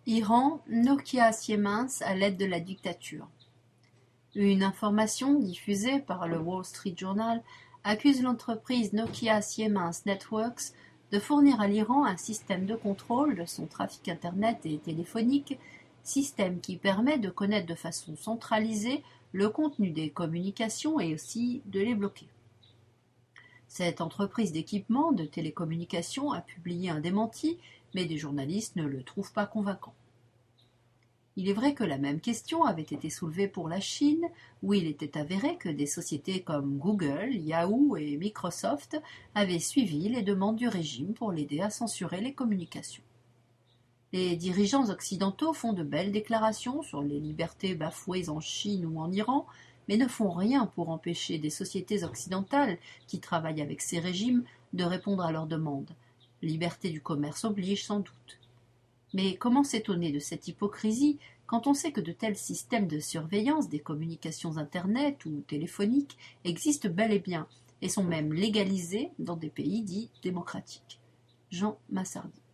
Iran, Nokia Siemens à l'aide de la dictature. Une information diffusée par le Wall Street Journal accuse l'entreprise Nokia Siemens Networks de fournir à l'Iran un système de contrôle de son trafic Internet et téléphonique, système qui permet de connaître de façon centralisée le contenu des communications et aussi de les bloquer. Cette entreprise d'équipement de télécommunications a publié un démenti, mais des journalistes ne le trouvent pas convaincant. Il est vrai que la même question avait été soulevée pour la Chine, où il était avéré que des sociétés comme Google, Yahoo et Microsoft avaient suivi les demandes du régime pour l'aider à censurer les communications. Les dirigeants occidentaux font de belles déclarations sur les libertés bafouées en Chine ou en Iran, mais ne font rien pour empêcher des sociétés occidentales qui travaillent avec ces régimes de répondre à leurs demandes. Liberté du commerce oblige sans doute. Mais comment s'étonner de cette hypocrisie quand on sait que de tels systèmes de surveillance des communications Internet ou téléphoniques existent bel et bien et sont même légalisés dans des pays dits démocratiques. Jean Massardi.